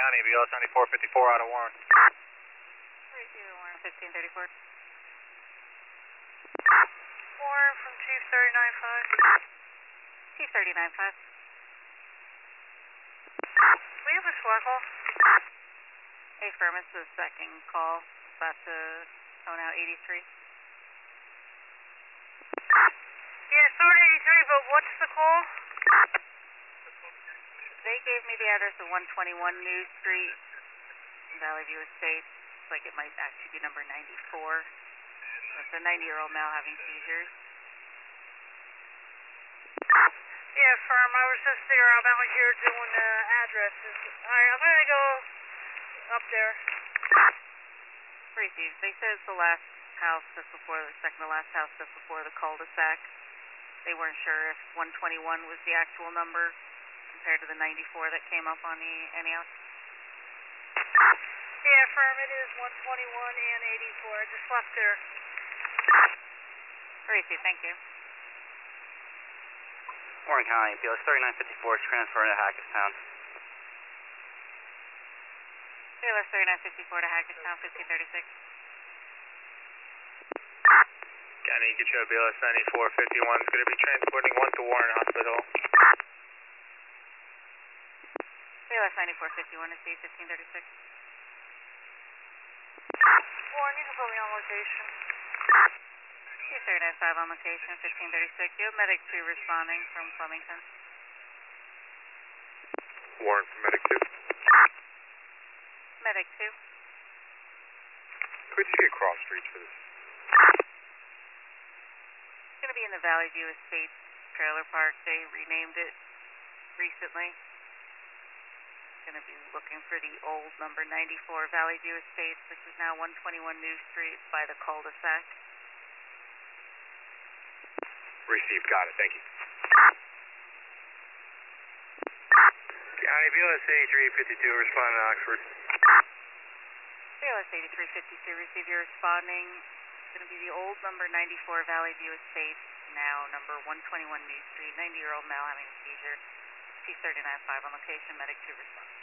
County, BLS 9454 out of Warren. 30 Warren, 1534. Warren from Chief 395. Chief 395. We have a SWAT call. Affirm, it's the second call. About to tone out 83. Yeah, sorry 83, but what's the call? They gave me the address of 121 New Street, Valley View Estates. Looks like it might actually be number 94. It's a 90-year-old male having seizures. Yeah, firm. I was just there. I'm out here doing addresses. Alright, I'm gonna go up there. Received. They said it's the last house just before the second to last house just before the cul-de-sac. They weren't sure if 121 was the actual number compared to the 94 that came up on the NEOS. Yeah, firm. It is 121 and 84. I just left there. Received. Thank you. Warren County, BLS 3954 is transferring to Hackettstown. BLS 3954 to Hackettstown, 1536. County, get you a BLS 9451. It's going to be transporting one to Warren Hospital. BLS 9451 to C, 1536. Warren, you can put me on location. Chief 395 on location, 1536. You have Medic 2 responding from Flemington. Warren from Medic 2. Medic 2. Could you get cross streets for this? It's going to be in the Valley View Estates trailer park. They renamed it recently. Going to be looking for the old number 94 Valley View Estates, which is now 121 New Street by the cul-de-sac. Received, got it, thank you. County, BLS 8352 responding to Oxford. BLS 8352, receive your responding. It's going to be the old number 94 Valley View Estates, now number 121 New Street, 90-year-old male having a seizure. Chief 395 on location, Medic 2 responding.